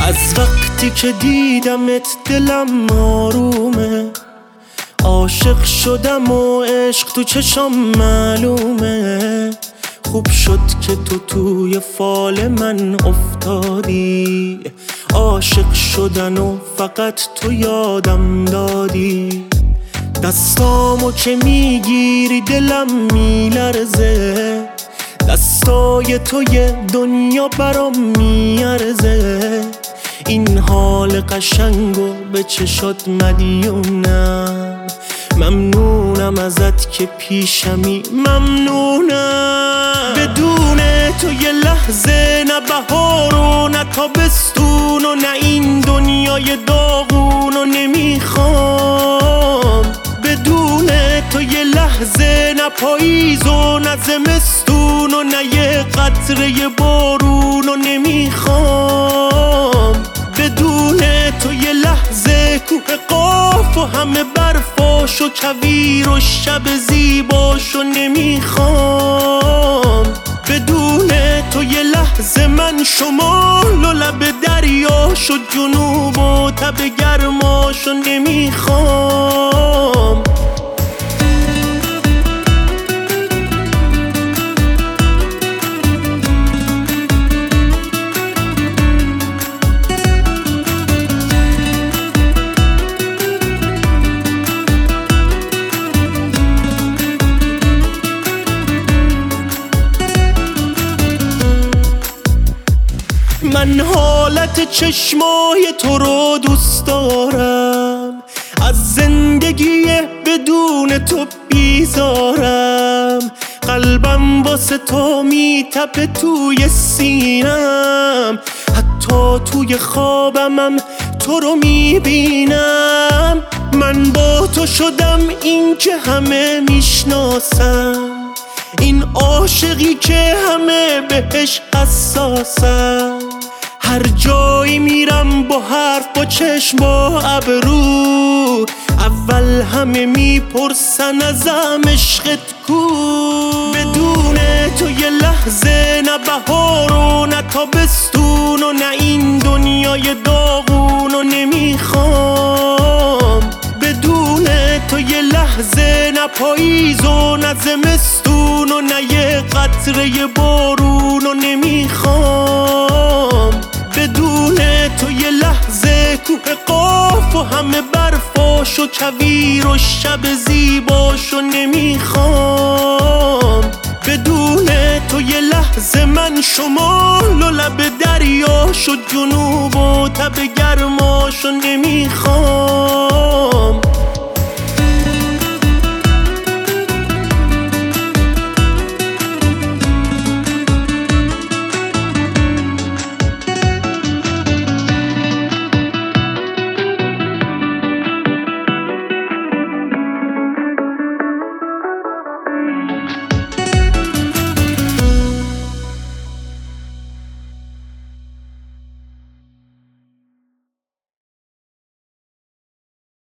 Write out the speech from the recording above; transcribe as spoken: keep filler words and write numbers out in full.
از وقتی که دیدمت دلم آرومه، عاشق شدم و عشق تو چشام معلومه. خوب شد که تو توی فال من افتادی، عاشق شدن و فقط تو یادم دادی. دستامو که میگیری دلم میلرزه، دستای تو یه دنیا برام میارزه. این حال قشنگو به چشات مدیونم، ممنونم ازت که پیشمی، ممنونم. بدون تو یه لحظه نه بهار و نه تابستون و نه این دنیای داغون و نمیخوام. بدون تو یه لحظه نه پاییز و نه زمستون و نه یه قطره بارون و نمیخوام. بدون تو یه لحظه کوه قاف و همه برفاش و کویر و شب زیباش و نمیخوام. بدون تو یه لحظه من شمال و لب دریاش و جنوب و تب گرماش و نمیخوام. من حالت چشمای تو رو دوست دارم، از زندگی بدون تو بیزارم. قلبم واسه تو میتپه توی سینم، حتی توی خوابمم تو رو میبینم. من با تو شدم این که همه میشناسم، این عاشقی که همه بهش حساسم. هر جایی میرم با حرف با چشم با ابرو، اول همه میپرسن ازم عشقت کو. بدون تو یه لحظه نه بهار و نه تابستون و نه این دنیای داغون و نمیخوام. بدون تو یه لحظه نه پاییز و نه زمستون و نه یه قطره بارون و نمیخوام. بدون تو یه لحظه کوه قاف و همه برفاش و کویر و شب زیباش و نمیخوام. بدون تو یه لحظه من شمال و لب دریاش و جنوب و تب گرماش و نمیخوام.